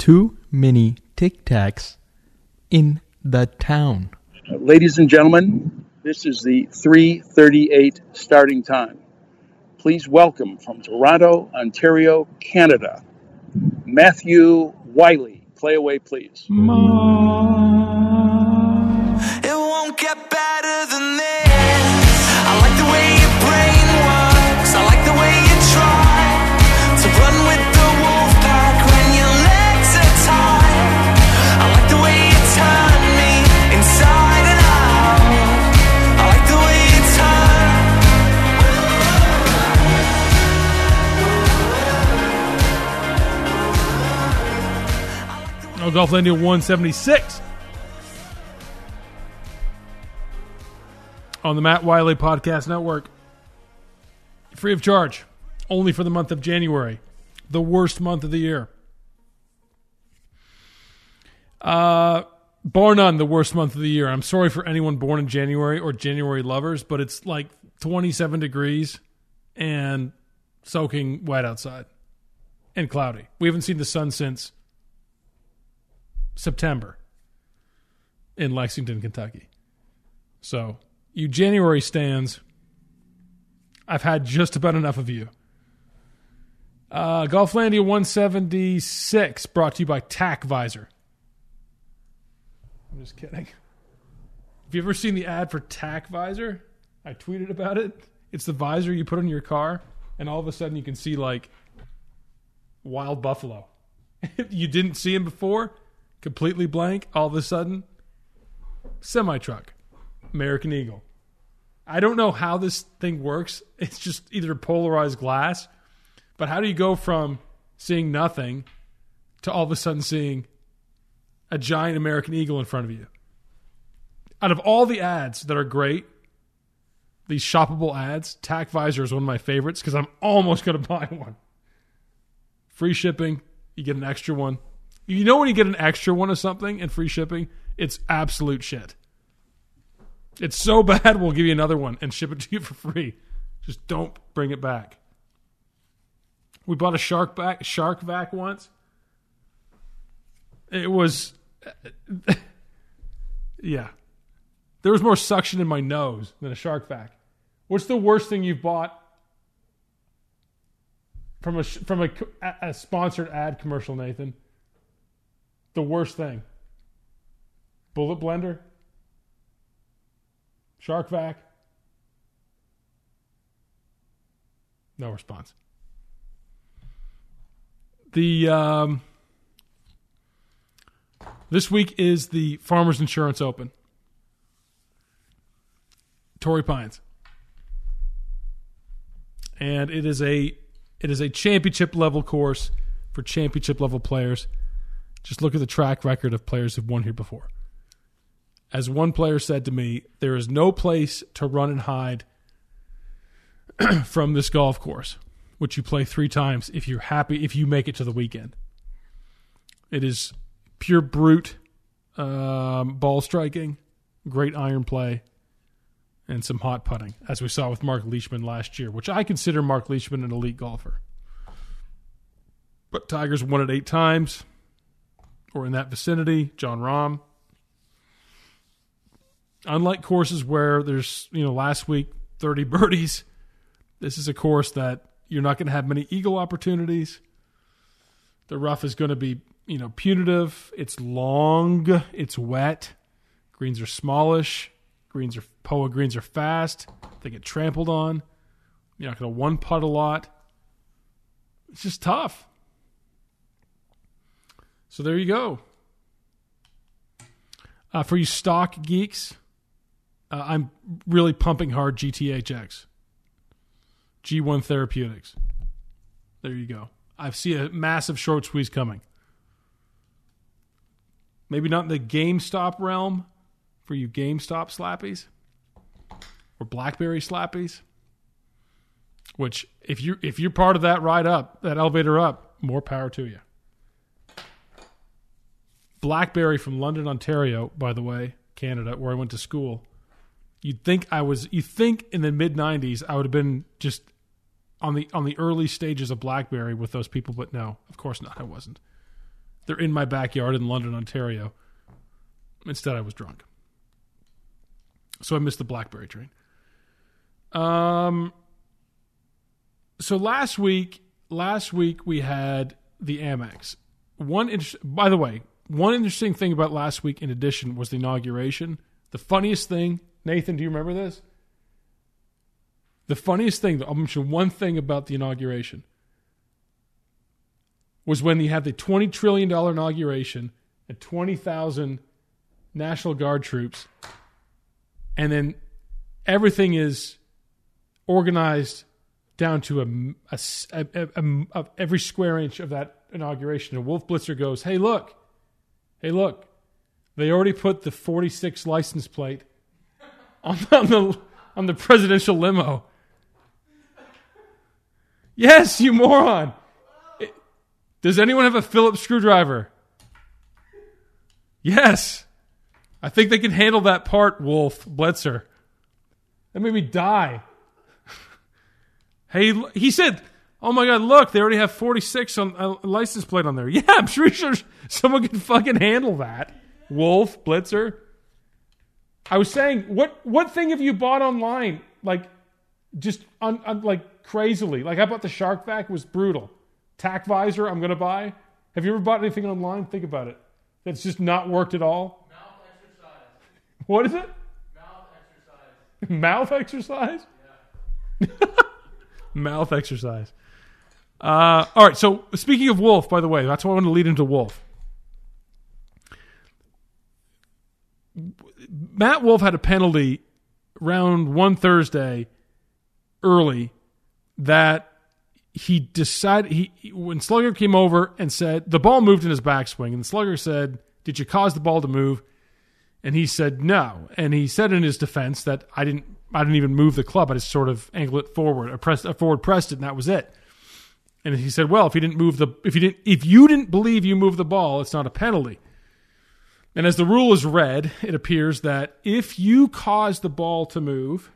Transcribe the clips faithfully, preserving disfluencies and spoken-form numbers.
too many Tic Tacs in the town. Ladies and gentlemen, this is the three thirty-eight starting time. Please welcome from Toronto, Ontario, Canada, Matthew Wiley. Play away, please. Mom. It won't get better than this. I like the way your brain works. I like the way you try to run with the wolf pack when your legs are tied. I like the way you turn me inside and out. I like the way you turn. Oh, Golflandia one seventy-six on the Matt Wiley Podcast Network. Free of charge. Only for the month of January. The worst month of the year. Uh, bar none, the worst month of the year. I'm sorry for anyone born in January or January lovers, but it's like twenty-seven degrees and soaking wet outside. And cloudy. We haven't seen the sun since September in Lexington, Kentucky. So, you January stands, I've had just about enough of you. Uh, Golflandia one seventy-six brought to you by Tac Visor. I'm just kidding. Have you ever seen the ad for Tac Visor? I tweeted about it. It's the visor you put on your car, and all of a sudden you can see, like, wild buffalo. You didn't see him before, completely blank, all of a sudden, semi-truck, American Eagle. I don't know how this thing works. It's just either polarized glass. But how do you go from seeing nothing to all of a sudden seeing a giant American Eagle in front of you? Out of all the ads that are great, these shoppable ads, Tac Visor is one of my favorites because I'm almost going to buy one. Free shipping. You get an extra one. You know when you get an extra one of something and free shipping, it's absolute shit. It's so bad, we'll give you another one and ship it to you for free. Just don't bring it back. We bought a shark back, shark vac once. It was, yeah. There was more suction in my nose than a shark vac. What's the worst thing you've bought from a from a, a sponsored ad commercial, Nathan? The worst thing. Bullet blender? Shark vac? No response. The um, this week is the Farmers Insurance Open. Torrey Pines. And it is a it is a championship level course for championship level players. Just look at the track record of players who've won here before. As one player said to me, there is no place to run and hide from this golf course, which you play three times if you're happy, if you make it to the weekend. It is pure brute um, ball striking, great iron play, and some hot putting, as we saw with Mark Leishman last year, which I consider Mark Leishman an elite golfer. But Tiger's won it eight times, or in that vicinity. John Rahm. Unlike courses where there's, you know, last week, thirty birdies, this is a course that you're not going to have many eagle opportunities. The rough is going to be, you know, punitive. It's long. It's wet. Greens are smallish. Greens are, P O A greens are fast. They get trampled on. You're not going to one putt a lot. It's just tough. So there you go. Uh, for you stock geeks, uh, I'm really pumping hard G T H X. G one Therapeutics. There you go. I see a massive short squeeze coming. Maybe not in the GameStop realm for you GameStop slappies or BlackBerry slappies, which if you if you're part of that ride up, that elevator up, more power to you. BlackBerry from London, Ontario, by the way, Canada, where I went to school. You'd think I was you think in the mid nineties I would have been just on the on the early stages of BlackBerry with those people, but no, of course not. I wasn't. They're in my backyard in London, Ontario. Instead, I was drunk. So I missed the BlackBerry train. Um. So last week, last week we had the Amex. One, inter- by the way, one interesting thing about last week, in addition, was the inauguration. The funniest thing, Nathan, do you remember this? The funniest thing, I'll mention one thing about the inauguration, was when you had the twenty trillion dollars inauguration and twenty thousand National Guard troops, and then everything is organized down to a, a, a, a, a every square inch of that inauguration. And Wolf Blitzer goes, hey, look, hey, look, they already put the forty-six license plate on, on the on the presidential limo. Yes, you moron. It, does anyone have a Phillips screwdriver? Yes. I think they can handle that part, Wolf Blitzer. That made me die. Hey, he said, oh my God, look, they already have forty-six on a license plate on there. Yeah, I'm sure, sure someone can fucking handle that. Wolf Blitzer. I was saying, what what thing have you bought online? Like, just un, un, like crazily. Like, how about the shark vac was brutal. Tack visor, I'm going to buy. Have you ever bought anything online? Think about it. That's just not worked at all. Mouth exercise. What is it? Mouth exercise. Mouth exercise? Yeah. Mouth exercise. Uh, all right, so speaking of Wolf, by the way, that's why I want to lead into Wolf. Matt Wolf had a penalty round one Thursday early that he decided, he when Slugger came over and said, the ball moved in his backswing, and Slugger said, did you cause the ball to move? And he said no. And he said in his defense that I didn't I didn't even move the club. I just sort of angled it forward. I pressed I forward pressed it, and that was it. And he said, well, if you didn't move the if you didn't if you didn't believe you moved the ball, it's not a penalty. And as the rule is read, it appears that if you cause the ball to move,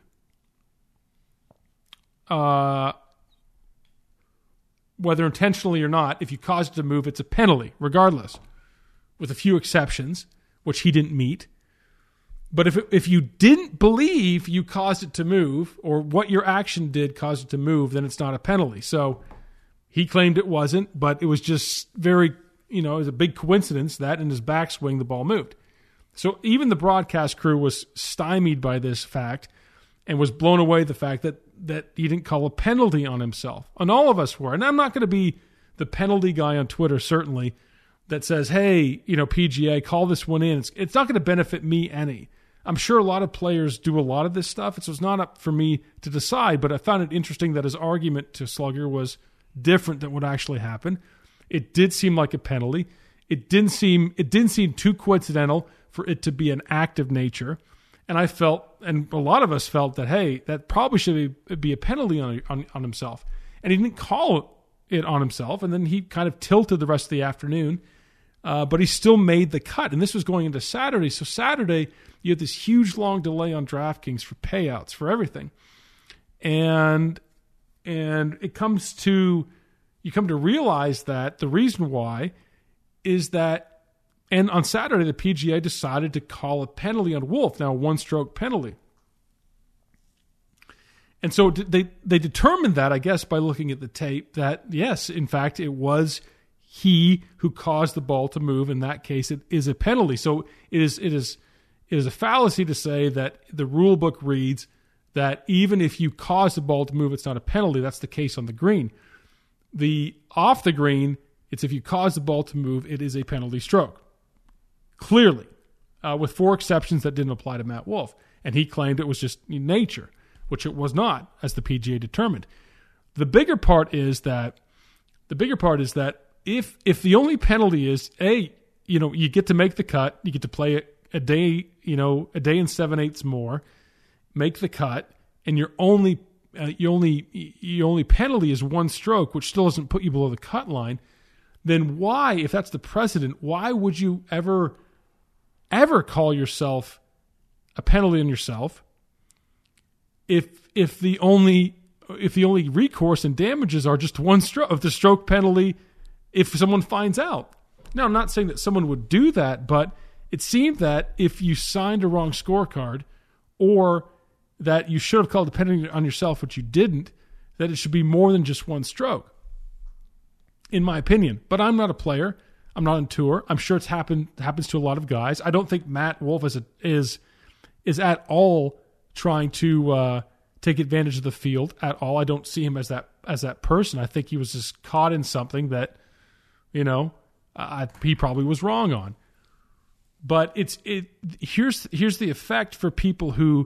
uh, whether intentionally or not, if you cause it to move, it's a penalty, regardless, with a few exceptions, which he didn't meet. But if it, if you didn't believe you caused it to move, or what your action did caused it to move, then it's not a penalty. So he claimed it wasn't, but it was just very, you know, it was a big coincidence that in his backswing the ball moved. So even the broadcast crew was stymied by this fact and was blown away the fact that that he didn't call a penalty on himself. And all of us were. And I'm not going to be the penalty guy on Twitter, certainly, that says, hey, you know, P G A, call this one in. It's, it's not going to benefit me any. I'm sure a lot of players do a lot of this stuff, so it's not up for me to decide, but I found it interesting that his argument to Slugger was different than what actually happened. It did seem like a penalty. It didn't seem it didn't seem too coincidental for it to be an act of nature. And I felt, and a lot of us felt, that, hey, that probably should be, be a penalty on, on, on himself. And he didn't call it on himself, and then he kind of tilted the rest of the afternoon. Uh, but he still made the cut. And this was going into Saturday. So Saturday, you had this huge long delay on DraftKings for payouts, for everything. And and it comes to, you come to realize that the reason why is that, and on Saturday, the P G A decided to call a penalty on Wolf, now a one-stroke penalty. And so they, they determined that, I guess, by looking at the tape, that, yes, in fact, it was he who caused the ball to move. In that case, it is a penalty. So it is it is it is a fallacy to say that the rule book reads that even if you cause the ball to move, it's not a penalty. That's the case on the green. The off the green, it's if you cause the ball to move, it is a penalty stroke. Clearly, uh, with four exceptions that didn't apply to Matt Wolf. And he claimed it was just nature, which it was not, as the P G A determined. The bigger part is that the bigger part is that If if the only penalty is, A, you know, you get to make the cut, you get to play a, a day, you know, a day and seven eighths more, make the cut, and your only uh, you only your only penalty is one stroke, which still doesn't put you below the cut line, then why, if that's the precedent, why would you ever ever call yourself a penalty on yourself if if the only if the only recourse and damages are just one stroke of the stroke penalty? If someone finds out, Now, I'm not saying that someone would do that, but it seemed that if you signed a wrong scorecard or that you should have called a penalty on yourself, which you didn't, that it should be more than just one stroke, in my opinion. But I'm not a player. I'm not on tour. I'm sure it's happened happens to a lot of guys. I don't think Matt Wolff is a, is is at all trying to uh, take advantage of the field at all. I don't see him as that as that person. I think he was just caught in something that, you know, uh, he probably was wrong on. But it's it here's here's the effect for people who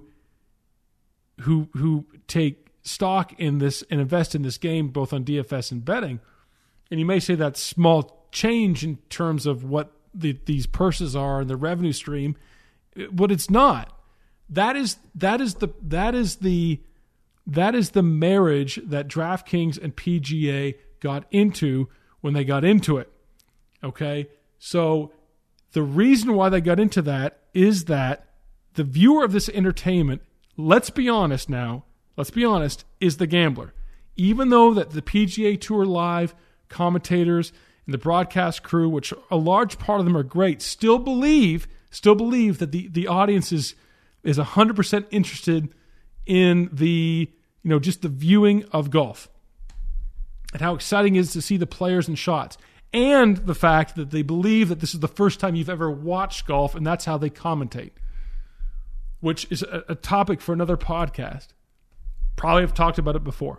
who who take stock in this and invest in this game, both on D F S and betting. And you may say that's small change in terms of what the, these purses are and the revenue stream, but it's not. That is that is the that is the that is the marriage that DraftKings and P G A got into when they got into it. Okay? So the reason why they got into that is that the viewer of this entertainment, let's be honest now, let's be honest, is the gambler. Even though that the P G A Tour Live commentators and the broadcast crew, which a large part of them are great, still believe still believe that the, the audience is is one hundred percent interested in the, you know, just the viewing of golf and how exciting it is to see the players and shots, and the fact that they believe that this is the first time you've ever watched golf, and that's how they commentate, which is a, a topic for another podcast. Probably have talked about it before.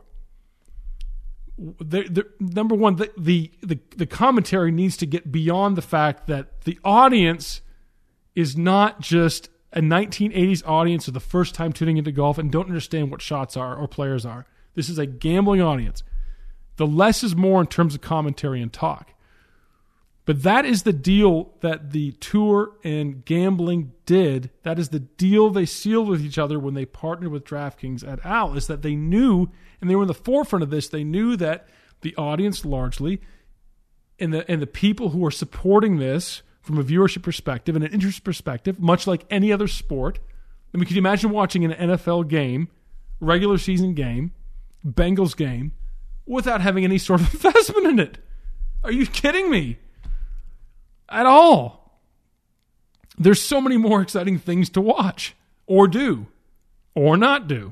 The, the, number one, the, the, the, the commentary needs to get beyond the fact that the audience is not just a nineteen eighties audience of the first time tuning into golf and don't understand what shots are or players are. This is a gambling audience. The less is more in terms of commentary and talk. But that is the deal that the tour and gambling did. That is the deal they sealed with each other when they partnered with DraftKings et al. Is that they knew, and they were in the forefront of this, they knew that the audience largely and the and the people who are supporting this from a viewership perspective and an interest perspective, much like any other sport. I mean, can you imagine watching an N F L game, regular season game, Bengals game, without having any sort of investment in it? Are you kidding me? At all. There's so many more exciting things to watch or do or not do.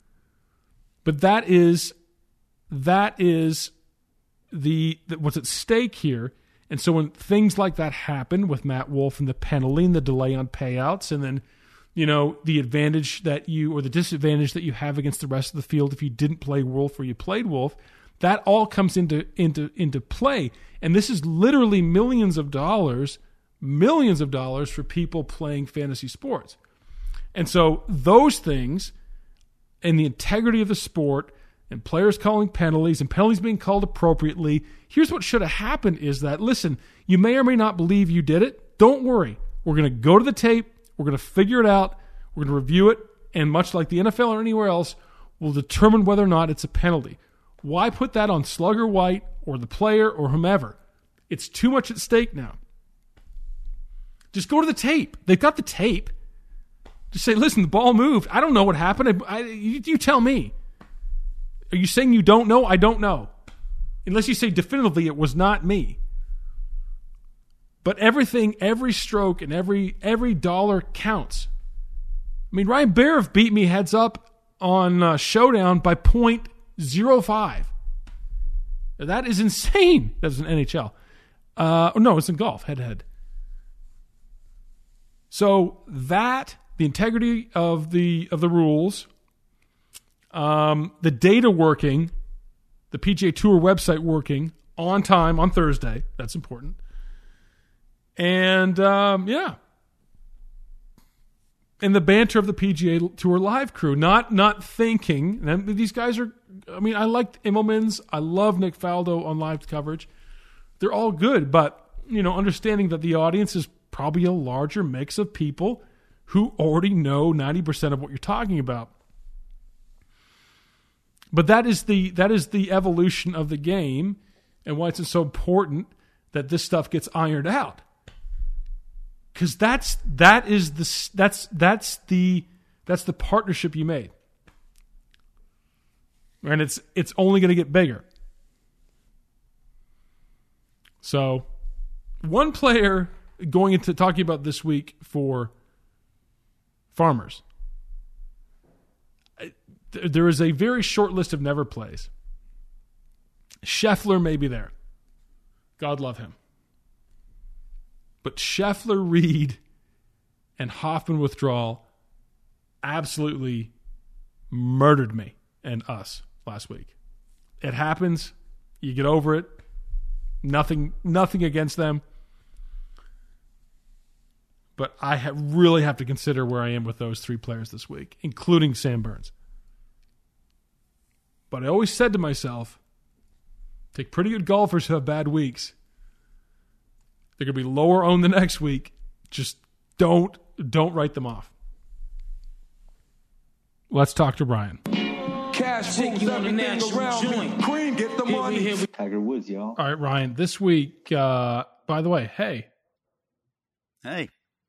But that is that is the, the what's at stake here. And so when things like that happen with Matt Wolff and the penalty and the delay on payouts, and then, you know, the advantage that you or the disadvantage that you have against the rest of the field if you didn't play Wolff or you played Wolff, that all comes into into into play. And this is literally millions of dollars, millions of dollars for people playing fantasy sports. And so those things and the integrity of the sport and players calling penalties and penalties being called appropriately, here's what should have happened is that, listen, you may or may not believe you did it. Don't worry. We're going to go to the tape. We're going to figure it out. We're going to review it. And much like the N F L or anywhere else, we'll determine whether or not it's a penalty. Why put that on Slugger White or the player or whomever? It's too much at stake now. Just go to the tape. They've got the tape. Just say, listen, the ball moved. I don't know what happened. I, I, you, you tell me. Are you saying you don't know? I don't know. Unless you say definitively it was not me. But everything, every stroke, and every every dollar counts. I mean, Ryan Barrett beat me heads up on uh, Showdown by point zero five. That is insane. That was in N H L. Uh, no, it's in golf, head-to-head. So that, the integrity of the of the rules, um, the data working, the P G A Tour website working on time on Thursday, that's important. And, um, yeah. And the banter of the P G A Tour Live crew, not not thinking, and these guys are, I mean, I like Immelman's, I love Nick Faldo on live coverage. They're all good, but, you know, understanding that the audience is probably a larger mix of people who already know ninety percent of what you're talking about. But that is the that is the evolution of the game, and why it's so important that this stuff gets ironed out. Because that's that is the that's that's the that's the partnership you made, and it's it's only going to get bigger. So, one player going into talking about this week for Farmers. There is a very short list of never plays. Scheffler may be there. God love him. But Scheffler, Reed, and Hoffman withdrawal absolutely murdered me and us last week. It happens. You get over it. Nothing, nothing against them. But I have, really have to consider where I am with those three players this week, including Sam Burns. But I always said to myself, take pretty good golfers who have bad weeks. They're going to be lower owned the next week. Just don't don't write them off. Let's talk to Brian. Cash rules everything around me. Cream, get the money. Tiger Woods, y'all. All right, Ryan. This week, uh, by the way, hey, Hey.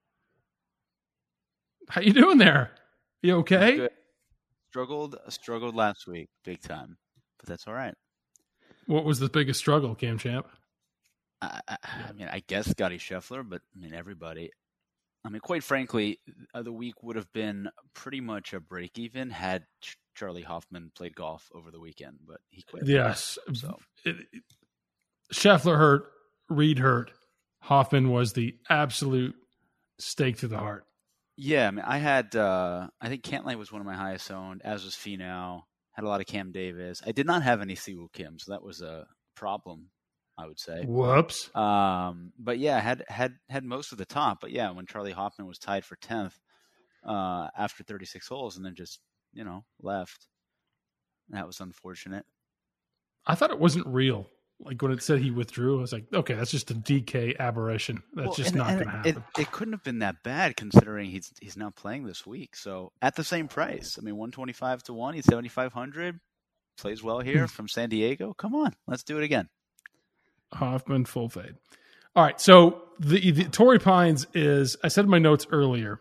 how you doing there? You okay? Good. Struggled, struggled last week, big time, but that's all right. What was the biggest struggle, Cam Champ? I, I, I mean, I guess Scotty Scheffler, but I mean, everybody. I mean, quite frankly, uh, the week would have been pretty much a break even had Ch- Charlie Hoffman played golf over the weekend, but he quit. Yes. So It, it, Scheffler hurt, Reed hurt. Hoffman was the absolute stake to the heart. yeah, I mean, I had, uh, I think Cantlay was one of my highest owned, as was Finau. Had a lot of Cam Davis. I did not have any Siwoo Kim, so that was a problem, I would say. Whoops. Um, but yeah, had had had most of the top. But yeah, when Charlie Hoffman was tied for tenth uh, after thirty-six holes, and then just you know left, that was unfortunate. I thought it wasn't real. Like when it said he withdrew, I was like, okay, that's just a D K aberration. That's Well, just and- not and going to it, happen. It couldn't have been that bad considering he's he's now playing this week. So at the same price, I mean, one twenty-five to one, he's seventy-five hundred. Plays well here from San Diego. Come on, let's do it again. Hoffman full fade. All right, so the, the Torrey Pines is. I said in my notes earlier.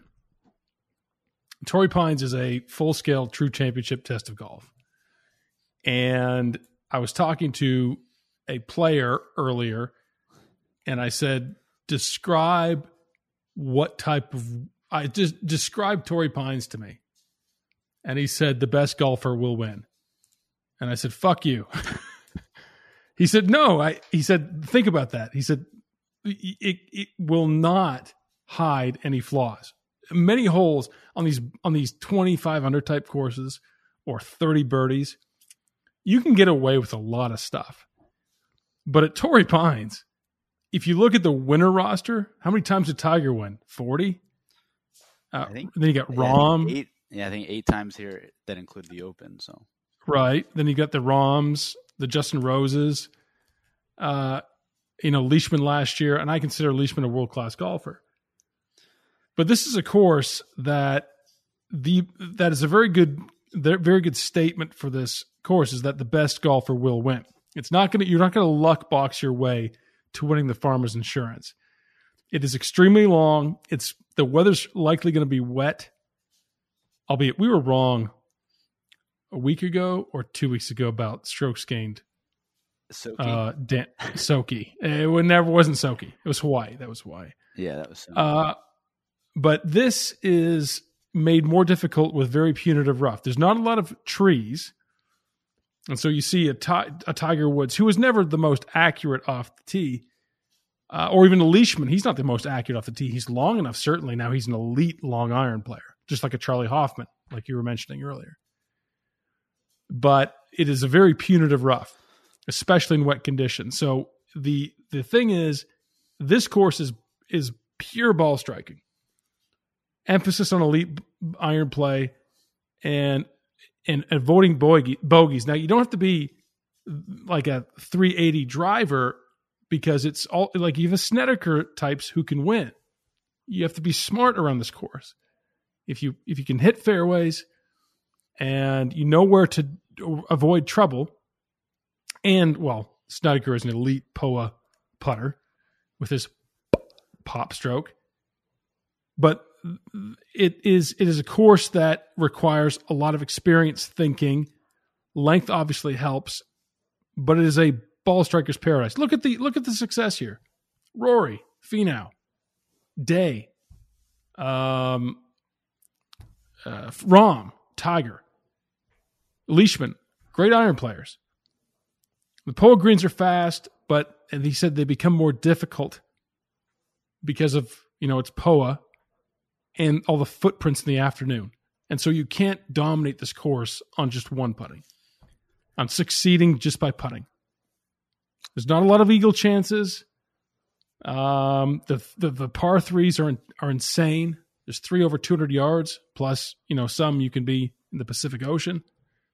Torrey Pines is a full scale true championship test of golf, and I was talking to a player earlier, and I said, describe what type of I just describe Torrey Pines to me, and he said the best golfer will win, and I said, fuck you. He said, no, I, he said, think about that. He said, it, it will not hide any flaws. Many holes on these, on these twenty-five under type courses or thirty birdies, you can get away with a lot of stuff. But at Torrey Pines, if you look at the winner roster, how many times did Tiger win? forty? Uh, I think- then you got Yeah, I think Rahm. eight, yeah, I think eight times here that include the Open. So Right. Then you got the Rahms, the Justin Roses, uh, you know, Leishman last year, and I consider Leishman a world-class golfer. But this is a course that the that is a very good very good statement for this course is that the best golfer will win. It's not going to you're not going to luck box your way to winning the Farmers Insurance. It is extremely long. It's the weather's likely going to be wet. Albeit we were wrong a week ago or two weeks ago about strokes gained. Soaky. Uh, Dan- Soaky. It would never wasn't Soaky. It was Hawaii. That was Hawaii. yeah, that was. So Uh, but this is made more difficult with very punitive rough. There's not a lot of trees. And so you see a, ti- a Tiger Woods, who was never the most accurate off the tee, uh, or even a Leishman. He's not the most accurate off the tee. He's long enough, certainly. Now he's an elite long iron player, just like a Charlie Hoffman, like you were mentioning earlier. But it is a very punitive rough, especially in wet conditions. So the the thing is, this course is is pure ball striking. Emphasis on elite iron play and and avoiding bogey, bogeys. Now, you don't have to be like a three eighty driver because it's all like you have a Snedeker types who can win. You have to be smart around this course. If you if you can hit fairways and you know where to avoid trouble, and well, Snedeker is an elite P O A putter with his pop stroke, but it is it is a course that requires a lot of experience thinking. Length obviously helps, but it is a ball striker's paradise. Look at the look at the success here. Rory, Finau, Day, um, uh, Rahm, Tiger, Leishman, great iron players. The P O A greens are fast, but and he said they become more difficult because of, you know, it's P O A and all the footprints in the afternoon. And so you can't dominate this course on just one putting, on succeeding just by putting. There's not a lot of eagle chances. Um, the, the the par threes are are insane. There's three over two hundred yards, plus, you know, some you can be in the Pacific Ocean.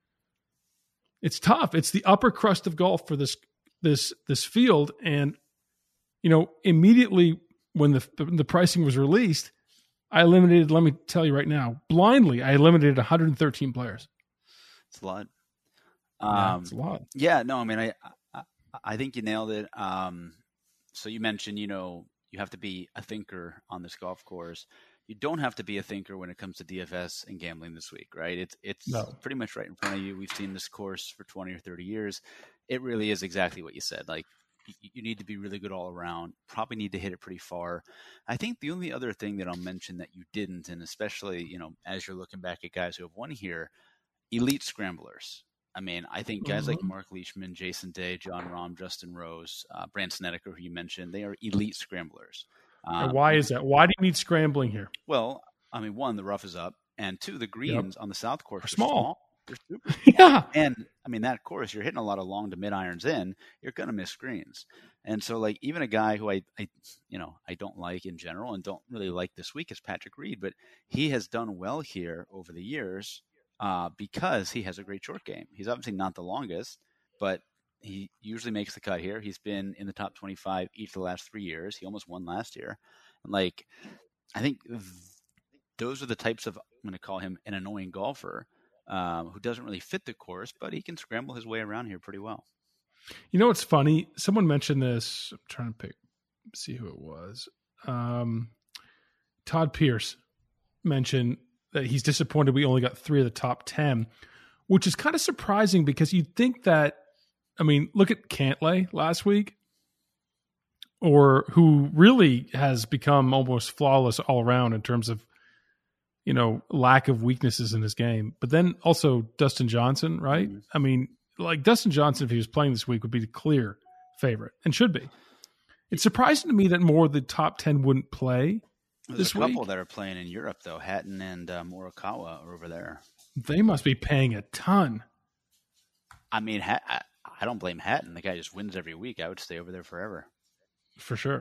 It's tough. It's the upper crust of golf for this this this field. And, you know, immediately when the the pricing was released, I eliminated, let me tell you right now, blindly, I eliminated one hundred thirteen players. It's a lot. Um, yeah, it's a lot. Yeah, no, I mean, I, I, I think you nailed it. Um, so you mentioned, you know, you have to be a thinker on this golf course. You don't have to be a thinker when it comes to D F S and gambling this week, right? It's it's no. pretty much right in front of you. We've seen this course for twenty or thirty years. It really is exactly what you said. Like, you need to be really good all around, probably need to hit it pretty far. I think the only other thing that I'll mention that you didn't, and especially, you know, as you're looking back at guys who have won here, elite scramblers. I mean, I think guys mm-hmm. like Mark Leishman, Jason Day, John Rahm, Justin Rose, uh, Brandt Snedeker, who you mentioned, they are elite scramblers. Um, why is that? Why do you need scrambling here? Well, I mean, one, the rough is up, and two, the greens yep. on the South course are small. small. They're super small. Yeah. And I mean, that course, you're hitting a lot of long to mid irons in, you're going to miss screens. And so, like, even a guy who I, I, you know, I don't like in general and don't really like this week is Patrick Reed, but he has done well here over the years uh, because he has a great short game. He's obviously not the longest, but he usually makes the cut here. He's been in the top twenty-five each of the last three years. He almost won last year. And, like, I think th- those are the types of, I'm going to call him an annoying golfer, Um, who doesn't really fit the course, but he can scramble his way around here pretty well. You know what's funny? Someone mentioned this. I'm trying to pick, see who it was. Um, Todd Pierce mentioned that he's disappointed we only got three of the top ten, which is kind of surprising because you'd think that, I mean, look at Cantlay last week, or who really has become almost flawless all around in terms of, you know, lack of weaknesses in his game. But then also Dustin Johnson, right? Mm-hmm. I mean, like Dustin Johnson, if he was playing this week, would be the clear favorite and should be. It's surprising to me that more of the top ten wouldn't play There's this a couple week. that are playing in Europe, though. Hatton and uh, Morikawa are over there. They must be paying a ton. I mean, ha- I, I don't blame Hatton. The guy just wins every week. I would stay over there forever. For sure.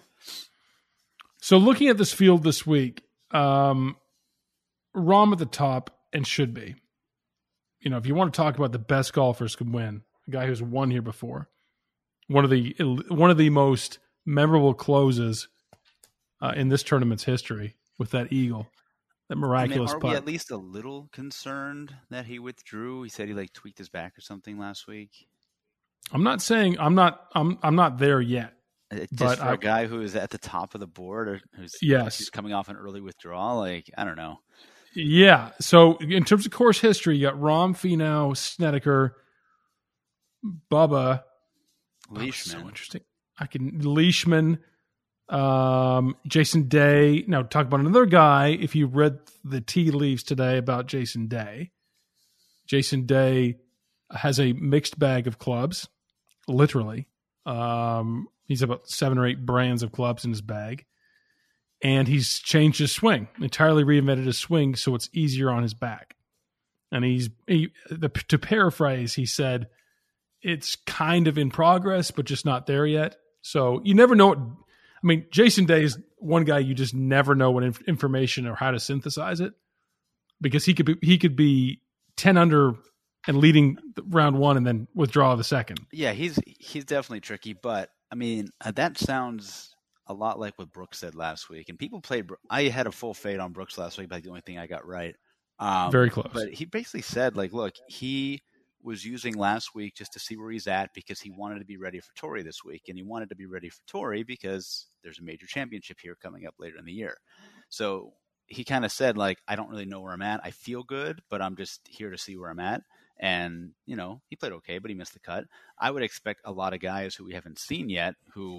So looking at this field this week, um, Rahm at the top and should be. You know, if you want to talk about the best golfers could win, a guy who's won here before, one of the one of the most memorable closes uh, in this tournament's history with that eagle, that miraculous I mean, are putt. we at least a little concerned that he withdrew? He said he like tweaked his back or something last week. I'm not saying I'm not I'm I'm not there yet. Just but for I, a guy who is at the top of the board or who's, yes. who's coming off an early withdrawal, like I don't know. Yeah. So in terms of course history, you got Rahm, Finau, Snedeker, Bubba, Leishman. Oh, so interesting. I can Leishman, um, Jason Day. Now talk about another guy. If you read the tea leaves today about Jason Day, Jason Day has a mixed bag of clubs, literally. Um, he's about seven or eight brands of clubs in his bag. And he's changed his swing, entirely reinvented his swing so it's easier on his back. And he's, he, the, to paraphrase, he said, it's kind of in progress, but just not there yet. So you never know what, I mean, Jason Day is one guy you just never know what inf- information or how to synthesize it, because he could be, he could be ten under and leading round one and then withdraw the second. Yeah, he's he's definitely tricky, but I mean, uh, that sounds a lot like what Brooks said last week. And people played, I had a full fade on Brooks last week, but the only thing I got right. Um, Very close. But he basically said, like, look, he was using last week just to see where he's at because he wanted to be ready for Torrey this week. And he wanted to be ready for Torrey because there's a major championship here coming up later in the year. So he kind of said, like, I don't really know where I'm at. I feel good, but I'm just here to see where I'm at. And, you know, he played okay, but he missed the cut. I would expect a lot of guys who we haven't seen yet, who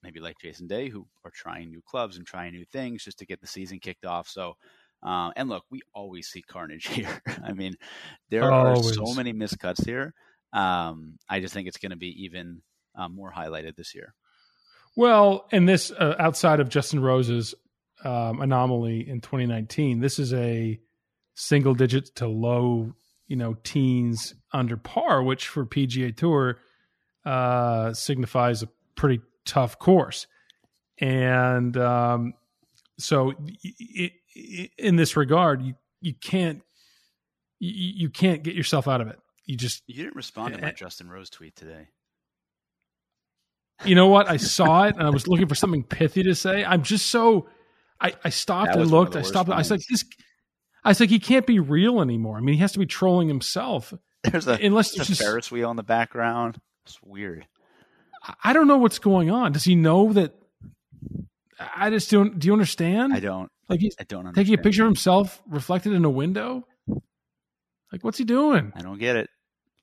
maybe like Jason Day, who are trying new clubs and trying new things just to get the season kicked off. So, uh, and look, we always see carnage here. I mean, there Always. are so many miscuts here. Um, I just think it's going to be even uh, more highlighted this year. Well, and this uh, outside of Justin Rose's um, anomaly in twenty nineteen, this is a single digit to low, you know, teens under par, which for P G A Tour uh, signifies a pretty tough course. And um, so, it, it, in this regard, you you can't you, you can't get yourself out of it. You just You didn't respond to my Uh, Justin Rose tweet today. You know what? I saw it and I was looking for something pithy to say. I'm just so I, I stopped That and was one of looked. the I worst stopped. I was like, ones. this. I was like, he can't be real anymore. I mean, he has to be trolling himself. There's a, Unless there's there's a just- Ferris wheel in the background. It's weird. I don't know what's going on. Does he know that? I just don't. Do you understand? I don't. Like he's I don't understand. taking a picture of himself reflected in a window. Like, what's he doing? I don't get it.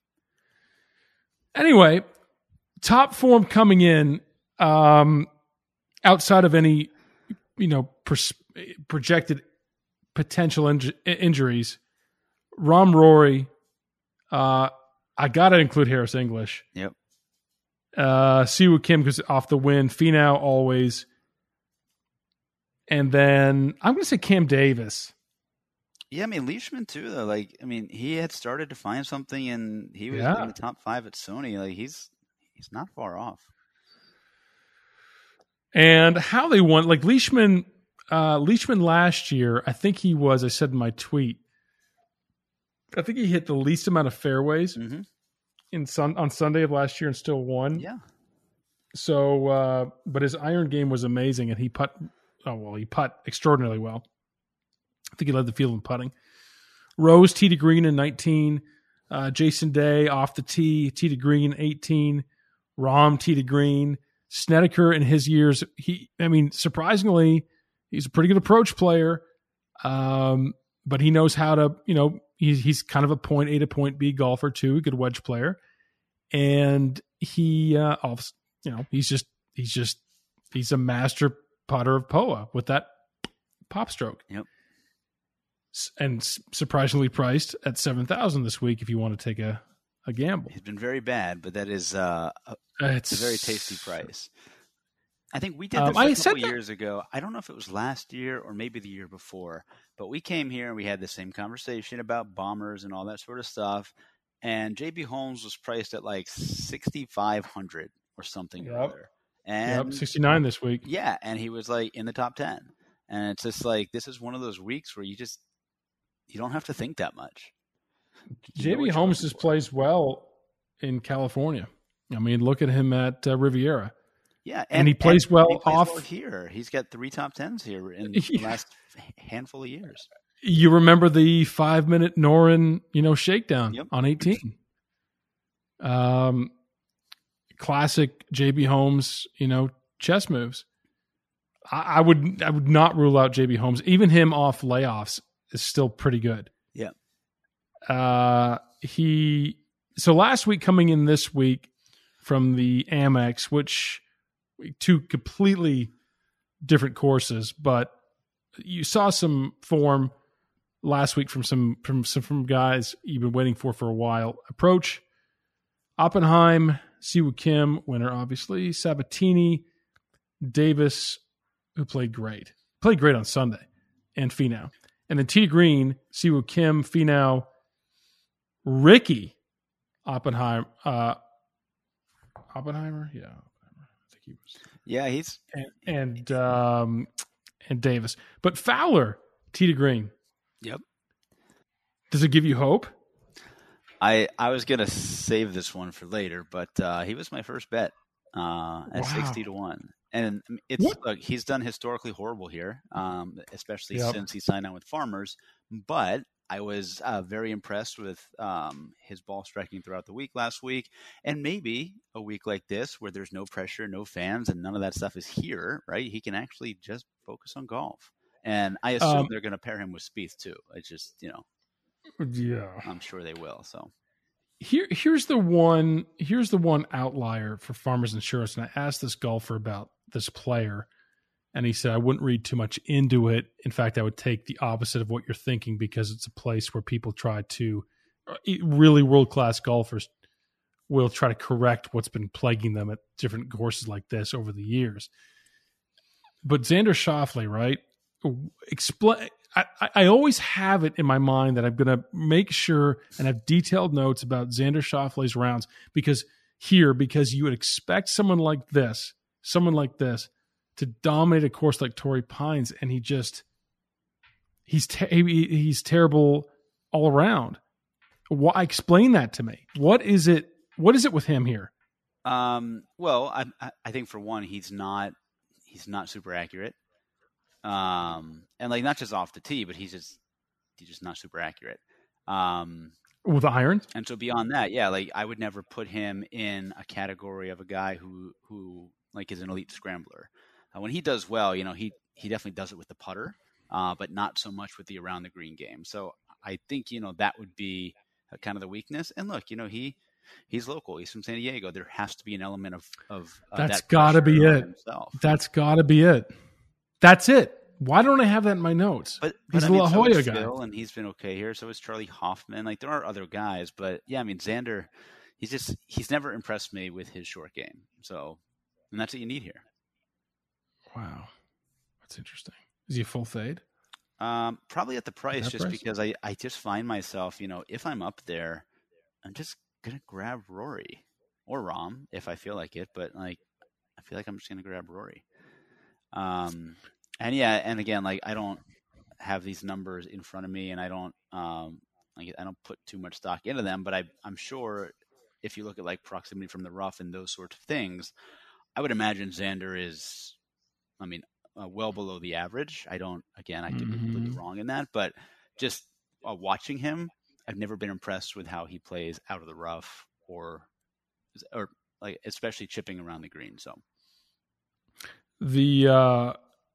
Anyway, top form coming in um, outside of any, you know, pers- projected potential inj- injuries. Rom Rory, uh, I got to include Harris English. Yep. Uh, Siwoo Kim because off the win. Finau always. And then I'm going to say Cam Davis. Yeah, I mean Leishman too. Though, like, I mean, he had started to find something, and he was Yeah. in the top five at Sony. Like, he's he's not far off. And how they won, like Leishman, uh, Leishman last year, I think he was, I said in my tweet, I think he hit the least amount of fairways Mhm. in sun, on Sunday of last year and still won. Yeah, So, uh, but his iron game was amazing, and he putt, oh, well, he putt extraordinarily well. I think he led the field in putting. Rose, tee to green in nineteen. Uh, Jason Day off the tee, tee to green, eighteen. Rahm, tee to green. Snedeker in his years, he, I mean, surprisingly, he's a pretty good approach player. Um, but he knows how to, you know, he's, he's kind of a point A to point B golfer too, a good wedge player. And he, uh, also, you know, he's just, he's just, he's a master putter of P O A with that pop stroke. Yep. S- And s- surprisingly priced at seven thousand this week if you want to take a, a gamble. he's been very bad, but that is uh, a, it's a very tasty price. I think we did Um, this I a said couple that- years ago. I don't know if it was last year or maybe the year before, but we came here and we had the same conversation about bombers and all that sort of stuff. And J B Holmes was priced at like sixty-five hundred or something or Yep. other. And Yep, sixty-nine this week. yeah, and he was like in the top ten. And it's just like, this is one of those weeks where you just, you don't have to think that much. You know J what B you're Holmes looking just for. plays well in California. I mean, look at him at uh, Riviera. Yeah, and he plays well he plays off- well here. He's got three top tens here in Yeah. the last handful of years. You remember the five minute Norin, you know, shakedown Yep. on eighteen. Um, classic J B Holmes, you know, chess moves. I, I would, I would not rule out J B Holmes. Even him off layoffs is still pretty good. Yeah. Uh, he so last week coming in this week from the Amex, which two completely different courses, but you saw some form last week from some from some from guys you've been waiting for for a while. Approach, Oppenheim, Siwoo Kim, winner obviously, Sabatini, Davis, who played great, played great on Sunday, and Finau, and then T Green, Siwoo Kim, Finau, Ricky, Oppenheim, uh, Oppenheimer, yeah, Oppenheimer. I think he was, Yeah, he's and and, um, and Davis, but Fowler, T to Green. Yep. Does it give you hope? I I was gonna save this one for later, but uh, he was my first bet uh, at Wow. sixty to one, and it's What? look, he's done historically horrible here, um, especially Yep. since he signed on with Farmers. But I was uh, very impressed with um, his ball striking throughout the week last week, and maybe a week like this where there's no pressure, no fans, and none of that stuff is here. Right? He can actually just focus on golf, and I assume Um, they're going to pair him with Spieth too. It's just you know Yeah. I'm sure they will. So. Here, here's the one. Here's the one outlier for Farmers Insurance, and I asked this golfer about this player. And he said, I wouldn't read too much into it. In fact, I would take the opposite of what you're thinking because it's a place where people try to, really world-class golfers will try to correct what's been plaguing them at different courses like this over the years. But Xander Schauffele, right? Explain. I, I always have it in my mind that I'm going to make sure and have detailed notes about Xander Schauffele's rounds because here, because you would expect someone like this, someone like this, to dominate a course like Torrey Pines, and he just he's ter- he, he's terrible all around. Why, explain that to me. What is it? What is it with him here? Um, well, I I think for one, he's not he's not super accurate. Um, and like not just off the tee, but he's just he's just not super accurate. Um, with irons. And so beyond that, yeah, like I would never put him in a category of a guy who who like is an elite scrambler. Uh, when he does well, you know, he he definitely does it with the putter, uh, but not so much with the around the green game. So I think you know that would be kind of the weakness. And look, you know, he he's local. He's from San Diego. There has to be an element of of uh, that's that got to be it. Himself. That's got to be it. That's it. Why don't I have that in my notes? But, but he's I a mean, La so Jolla is guy, Phil, and he's been okay here. So is Charlie Hoffman. Like there are other guys, but yeah, I mean Xander, he's just he's never impressed me with his short game. So, and that's what you need here. Wow, that's interesting. Is he a full fade? Um, probably at the price, That just price? because I, I just find myself, you know, if I'm up there, I'm just gonna grab Rory or Rahm if I feel like it. But like, I feel like I'm just gonna grab Rory. Um, and yeah, and again, like I don't have these numbers in front of me, and I don't um like I don't put too much stock into them. But I I'm sure if you look at like proximity from the rough and those sorts of things, I would imagine Xander is, I mean, uh, well below the average. I don't, again, I could be completely Mhm. wrong in that, but just uh, watching him, I've never been impressed with how he plays out of the rough or, or like, especially chipping around the green. So The uh,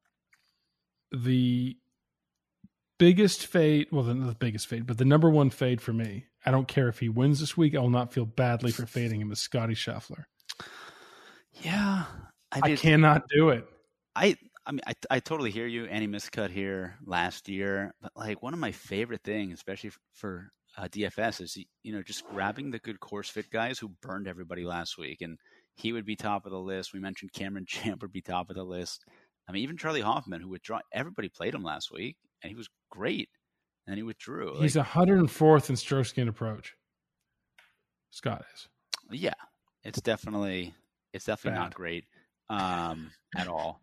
the biggest fade, well, not the biggest fade, but the number one fade for me. I don't care if he wins this week. I will not feel badly for fading him as Scotty Scheffler. yeah, I, I just, cannot do it. I, I mean, I, I totally hear you. And he miscut here last year, but like one of my favorite things, especially for uh, D F S, is you know just grabbing the good course fit guys who burned everybody last week, and he would be top of the list. We mentioned Cameron Champ would be top of the list. I mean, even Charlie Hoffman, who withdrew, everybody played him last week, and he was great. And then he withdrew. Like, He's one hundred fourth in stroke gained approach. Scott is. yeah, it's definitely it's definitely Bad. not great um, at all.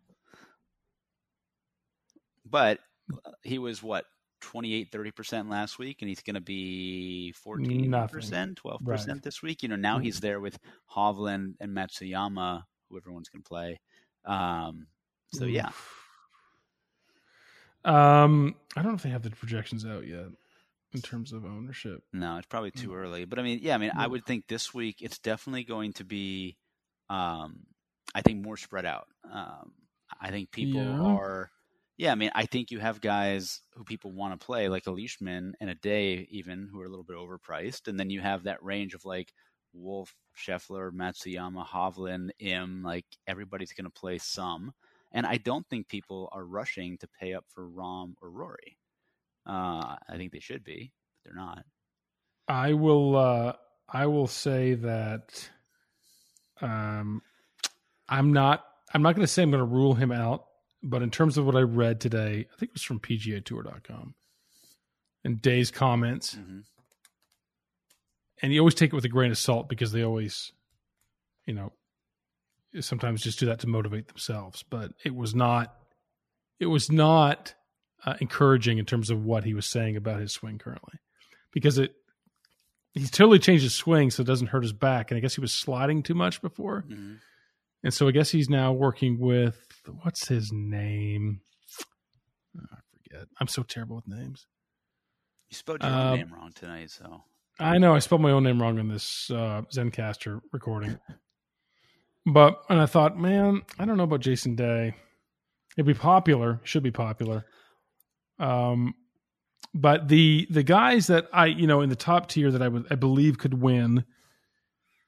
But he was what twenty-eight, thirty percent last week, and he's going to be fourteen percent, twelve percent Right. this week. You know, now he's there with Hovland and Matsuyama, who everyone's going to play. Um, so yeah, Um, I don't know if they have the projections out yet in terms of ownership. no, it's probably too early. But I mean, yeah, I mean, I would think this week it's definitely going to be, um, I think more spread out. Um, I think people Yeah. are, yeah, I mean, I think you have guys who people want to play, like a Leishman and a Day, even who are a little bit overpriced, and then you have that range of like Wolf, Scheffler, Matsuyama, Hovland, Im. Like everybody's going to play some, and I don't think people are rushing to pay up for Rahm or Rory. Uh, I think they should be, but they're not. I will. Uh, I will say that. Um, I'm not. I'm not going to say I'm going to rule him out, but in terms of what I read today, I think it was from P G A Tour dot com and Day's comments, Mm-hmm. and you always take it with a grain of salt because they always, you know, sometimes just do that to motivate themselves. But it was not. It was not uh, encouraging in terms of what he was saying about his swing currently, because it. He's totally changed his swing so it doesn't hurt his back. And I guess he was sliding too much before. Mm-hmm. And so I guess he's now working with, what's his name? Oh, I forget. I'm so terrible with names. You spelled your Uh, own name wrong tonight, so I know I spelled my own name wrong on this uh, Zencaster recording. But, and I thought, man, I don't know about Jason Day. It'd be popular. Should be popular. Um, But the the guys that I, you know, in the top tier that I would I believe could win,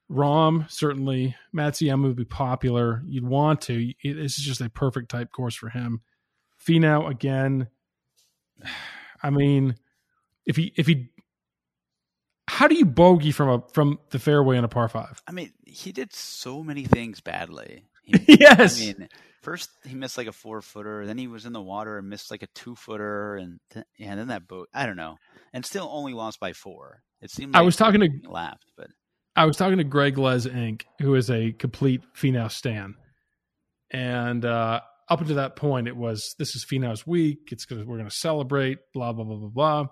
Rahm, certainly. Matsuyama would be popular. You'd want to. This is just a perfect type course for him. Finau, again. I mean, if he if he how do you bogey from a from the fairway on a par five? I mean, he did so many things badly. He, Yes. I mean, first he missed like a four footer, then he was in the water and missed like a two footer, and th- yeah, and then that boat. I don't know, and still only lost by four. It seemed like I was talking to he laughed, but I was talking to Greg Les Inc, who is a complete Finau stan, and uh, up until that point, it was this is Finau's week. It's because we're going to celebrate. Blah blah blah blah blah.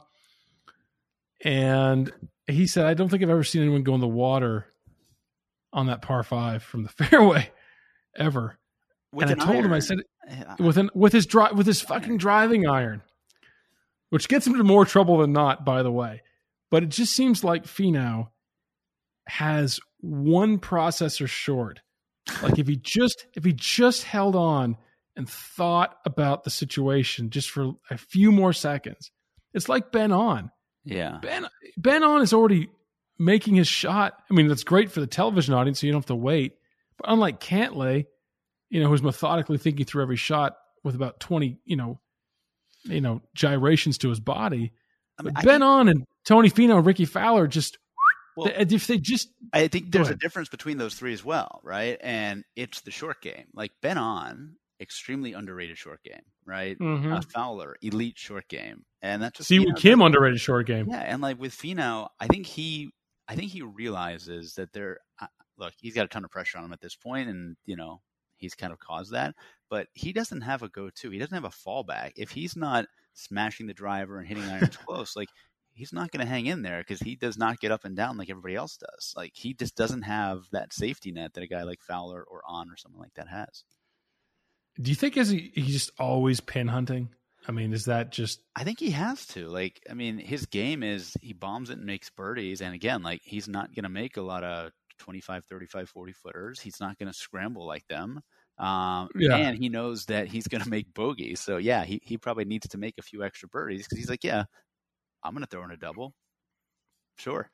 And he said, I don't think I've ever seen anyone go in the water on that par five from the fairway ever. with and I an told iron, him, I said, yeah, with an with his dri- with his fucking driving iron, which gets him into more trouble than not, by the way. But it just seems like Finau has one processor short. Like if he just if he just held on and thought about the situation just for a few more seconds, it's like Ben On. yeah. Ben Ben On is already making his shot. I mean, that's great for the television audience, so you don't have to wait. But unlike Cantlay, you know, who's methodically thinking through every shot with about twenty, you know, you know, gyrations to his body. I mean, But I Ben think- On and Tony Finau and Ricky Fowler just Well, they, if they just I think Go there's a ahead. difference between those three as well, right? And it's the short game. Like Ben On, extremely underrated short game, right? Mhm. Uh, Fowler, elite short game, and that's just see you with know, Kim underrated short game. Yeah, and like with Finau, I think he, I think he realizes that there. Uh, look, he's got a ton of pressure on him at this point, and you know he's kind of caused that. But he doesn't have a go-to. He doesn't have a fallback. If he's not smashing the driver and hitting irons close, like he's not going to hang in there because he does not get up and down like everybody else does. Like he just doesn't have that safety net that a guy like Fowler or On or something like that has. Do you think is he he's just always pin hunting? I mean, is that just I think he has to. Like, I mean, his game is he bombs it and makes birdies. And again, like he's not going to make a lot of twenty-five, thirty-five, forty footers. He's not going to scramble like them. Um, Yeah. And he knows that he's going to make bogeys. So yeah, he, he probably needs to make a few extra birdies because he's like, yeah, I'm going to throw in a double. Sure.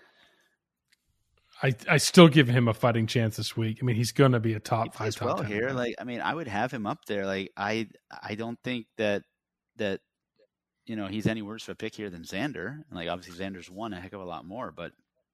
I, I still give him a fighting chance this week. I mean, he's going to be a He top five, plays top well ten here. guy. Like, I mean, I would have him up there. Like, I, I don't think that, that, you know, he's any worse of a pick here than Xander. And like, obviously Xander's won a heck of a lot more, but,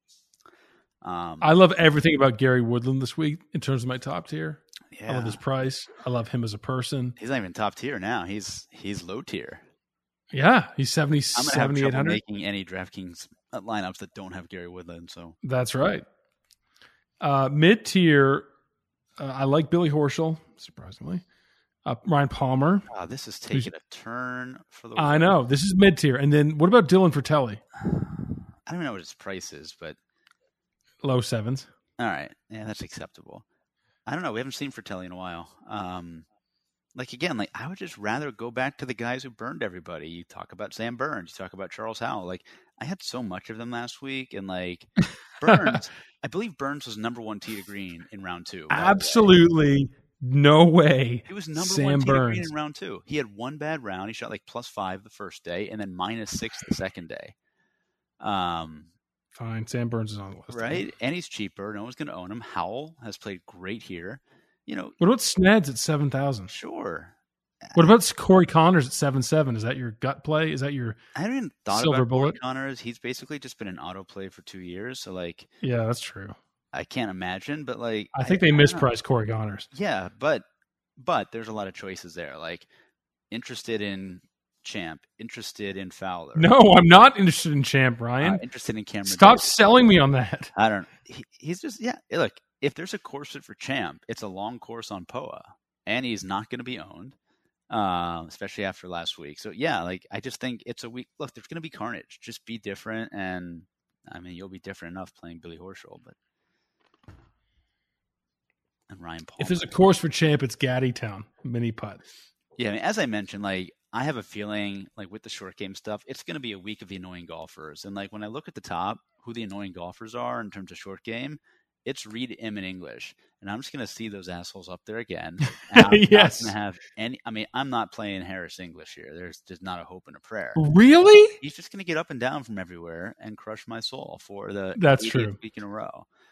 um, I love everything about Gary Woodland this week in terms of my top tier. yeah, I love his price. I love him as a person. he's not even top tier now. He's, he's low tier. Yeah, he's seventy, I'm going to have seventy-eight trouble hundred. making any DraftKings lineups that don't have Gary Woodland. So That's right. Uh, Mid tier, uh, I like Billy Horschel, surprisingly. Uh, Ryan Palmer. wow, this is taking a turn for the I know. This is mid tier. And then what about Dylan Fratelli? I don't even know what his price is, but Low sevens. all right. Yeah, that's acceptable. I don't know. We haven't seen Fratelli in a while. Um, like, again, like I would just rather go back to the guys who burned everybody. You talk about Sam Burns. You talk about Charles Howell. Like, I had so much of them last week. And, like, Burns, I believe Burns was number one tee to green in round two. by the way. Absolutely no way. He was number Sam one tee to green Burns. in round two. He had one bad round. He shot like plus five the first day and then minus six the second day. Um, Fine. Sam Burns is on the list. right? And he's cheaper. No one's going to own him. Howell has played great here. You know, What about Sneds at seven thousand? sure. What about Corey Connors at seven seven? Is that your gut play? Is that your I haven't even thought Silver about Corey bullet? Connors. He's basically just been an auto play for two years. So, like, Yeah, that's true. I can't imagine. But, like, I think they don't know. mispriced Corey Connors. Yeah, but but there's a lot of choices there. Like, interested in Champ, interested in Fowler. No, I'm not interested in Champ, uh, Ryan. interested in Cameron. Stop Davis. selling me on that. I don't. He, he's just yeah. Look, if there's a course fit for Champ, it's a long course on P O A, and he's not going to be owned, uh, especially after last week. So yeah, like I just think it's a week. Look, there's going to be carnage. Just be different, and I mean you'll be different enough playing Billy Horschel, but and Ryan Paul. If there's a course for Champ, it's Gaddy Town mini putt. Yeah, I mean, as I mentioned, like I have a feeling, like with the short game stuff, it's going to be a week of the annoying golfers. And like when I look at the top, who the annoying golfers are in terms of short game, it's Reed, Im, and English, and I'm just going to see those assholes up there again. And I'm Yes. not going to have any. I mean, I'm not playing Harris English here. There's just not a hope and a prayer. Really? He's just going to get up and down from everywhere and crush my soul for the That's eightieth true. week in a row.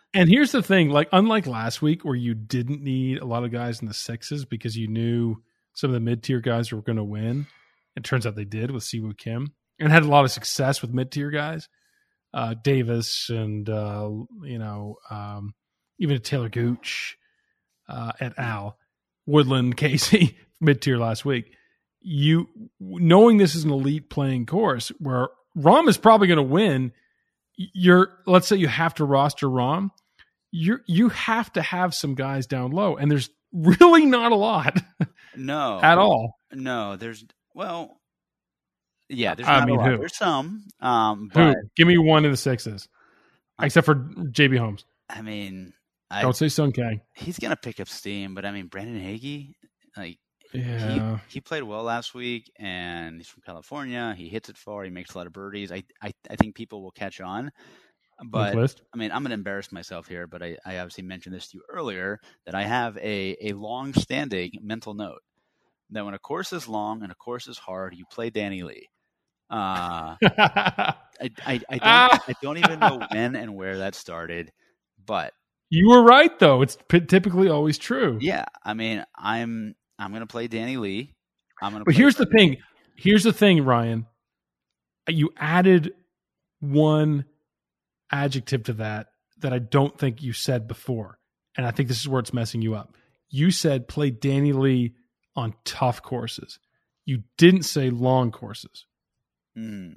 And here's the thing, like unlike last week where you didn't need a lot of guys in the sixes because you knew some of the mid-tier guys were going to win. It turns out they did with Siwoo Kim and had a lot of success with mid-tier guys. Uh, Davis and, uh, you know, um, even Taylor Gooch uh, et al. Woodland, Casey, mid-tier last week. You knowing this is an elite playing course where Rahm is probably going to win, you're let's say you have to roster Rahm, you you have to have some guys down low, and there's really not a lot. No, at all. No, there's well, yeah, there's I not mean, a lot. who? There's some, um, Who? but Give me one in the sixes, except for J B Holmes. I mean, I, Don't say Sung Kang. he's gonna pick up steam. But I mean, Brandon Hagee, like Yeah, he he played well last week, and he's from California. He hits it far. He makes a lot of birdies. I I, I think people will catch on. But list. I mean, I'm going to embarrass myself here, but I, I obviously mentioned this to you earlier that I have a, a long-standing mental note that when a course is long and a course is hard, you play Danny Lee. Uh, I, I, I, don't, I don't even know when and where that started, but You were right, though. It's p- typically always true. yeah, I mean, I'm I'm going to play Danny Lee. I'm going to. But here's the thing. Here's the thing, Ryan. You added one adjective to that that I don't think you said before. And I think this is where it's messing you up. You said play Danny Lee on tough courses. You didn't say long courses. Hmm.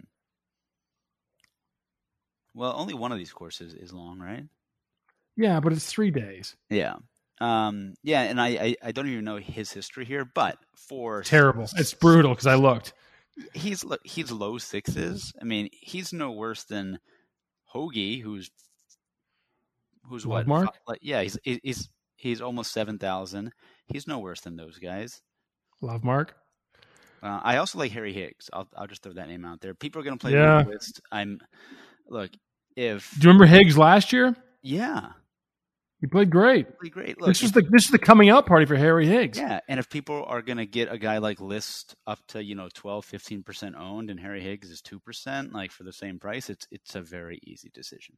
Well, only one of these courses is long, right? Yeah, but it's three days. Yeah. Um, yeah, and I, I, I don't even know his history here, but for Terrible. It's brutal because I looked. he's lo- he's low sixes. I mean, he's no worse than Hoagie, who's who's what? Lovemark? Like, yeah, he's he's he's almost seven thousand. He's no worse than those guys. Love Mark. Uh, I also like Harry Higgs. I'll I'll just throw that name out there. People are going to play Yeah. the list. I'm look if Do you remember Higgs last year? yeah, He played great. really great. Look, This was if- the this is the coming out party for Harry Higgs. yeah, and if people are going to get a guy like List up to, you know, twelve, fifteen percent owned and Harry Higgs is two percent, like for the same price, it's it's a very easy decision.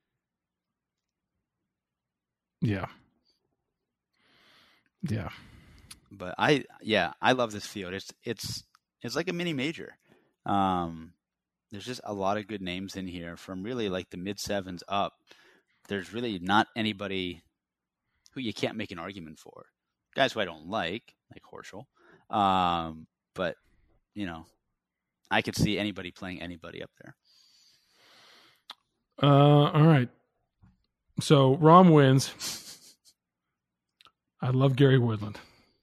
Yeah. Yeah. But I yeah, I love this field. It's it's it's like a mini major. Um there's just a lot of good names in here from really like the mid sevens up. There's really not anybody who you can't make an argument for. Guys who I don't like, like Horschel. Um, but, you know, I could see anybody playing anybody up there. Uh, all right. So Rahm wins. I love Gary Woodland.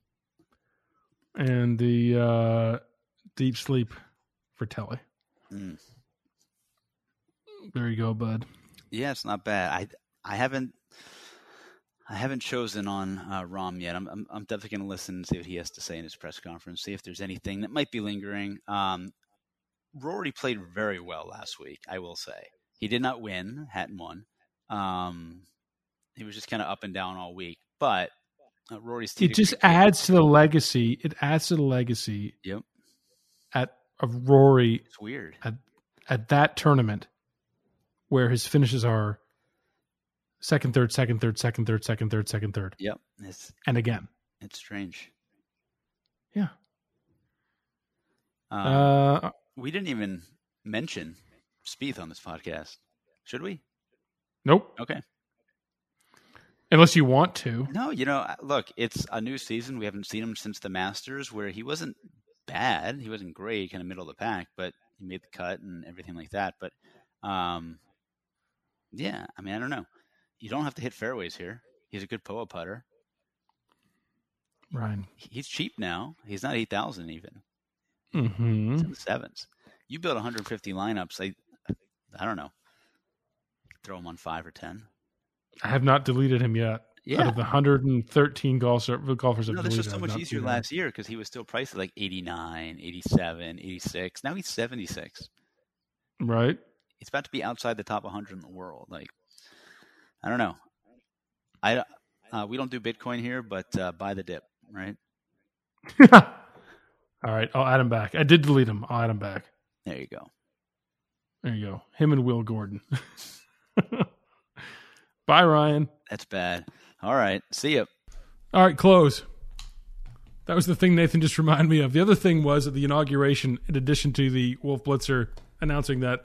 And the uh, deep sleep for Telly. Mm. There you go, bud. Yeah, it's not bad. I I haven't I haven't chosen on uh, Rahm yet. I'm I'm, I'm definitely going to listen and see what he has to say in his press conference. See if there's anything that might be lingering. Um, Rory played very well last week. I will say he did not win. Hatton won. Um, he was just kind of up and down all week. But uh, Rory's It just adds to the legacy. It adds to the legacy. Yep, At of Rory it's weird. at at that tournament, where his finishes are second, third, second, third, second, third, second, third, second, third, Yep, it's and again. it's strange. Yeah. Um, Uh, we didn't even mention Spieth on this podcast, should we? nope. Okay. Unless you want to. No, you know, look, it's a new season. We haven't seen him since the Masters, where he wasn't bad. He wasn't great, kind of middle of the pack, but he made the cut and everything like that. But, um, yeah, I mean, I don't know. You don't have to hit fairways here. He's a good P O A putter. Ryan. He's cheap now. He's not eight thousand even. Mm-hmm. He's in the sevens. You build one hundred fifty lineups. I, I don't know. Throw him on five or ten. I have not deleted him yet. Yeah. Out of the one hundred thirteen golfers, golfers I've No, this deleted, was so I've much not easier deleted him. last year because he was still priced at like eighty-nine, eighty-seven, eighty-six. Now he's seventy-six. Right? He's about to be outside the top one hundred in the world. Like, I don't know. I uh, we don't do Bitcoin here, but uh, buy the dip, right? All right, I'll add him back. I did delete him. I'll add him back. There you go. There you go. Him and Will Gordon. Bye, Ryan. That's bad. All right. See ya. All right, close. That was the thing Nathan just reminded me of. The other thing was at the inauguration, in addition to the Wolf Blitzer announcing that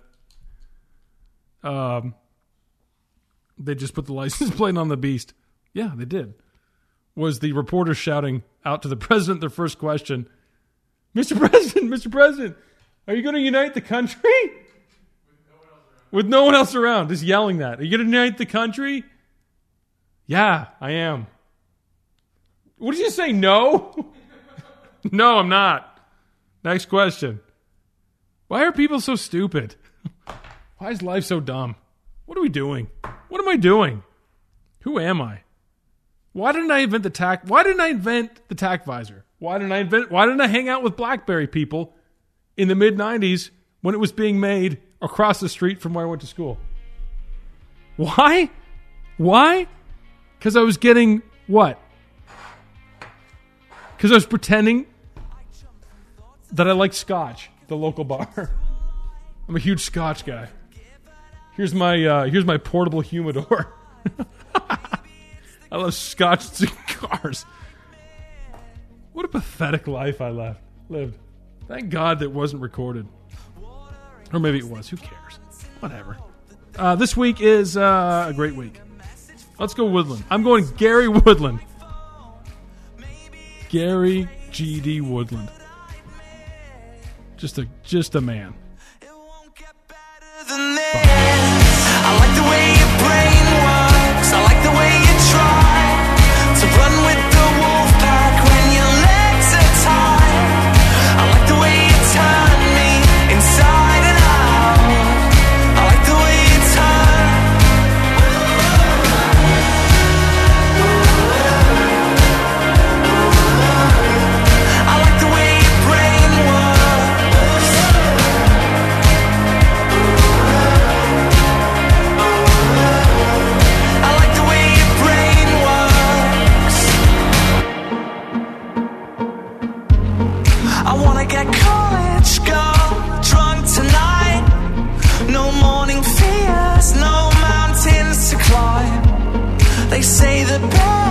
um, they just put the license plate on the Beast. Yeah, they did. Was the reporter shouting out to the president their first question, Mister President, Mister President, are you going to unite the country? With no one else around. Just yelling that. Are you going to unite the country? Yeah, I am. What did you say? No? No, I'm not. Next question. Why are people so stupid? Why is life so dumb? What are we doing? What am I doing? Who am I? Why didn't I invent the tack? Why didn't I invent the tack visor? Why didn't I invent? Why didn't I hang out with BlackBerry people in the mid nineties when it was being made across the street from where I went to school? Why? Why? Because I was getting what? Because I was pretending that I liked Scotch, the local bar. I'm a huge Scotch guy. Here's my uh, here's my portable humidor. I love Scotch cigars. What a pathetic life I left lived. Thank God that wasn't recorded. Or maybe it was. Who cares? Whatever. Uh, this week is uh, a great week. Let's go Woodland. I'm going Gary Woodland. Gary G D Woodland. Just a just a man. I like the way your brain works. I like the way you try to run with the wolf pack when your legs are tied. I like the way you turn me inside and out. I like the way you turn. I like the way your brain works. I like the way your brain works. I wanna get college girl drunk tonight. No morning fears, no mountains to climb. They say the best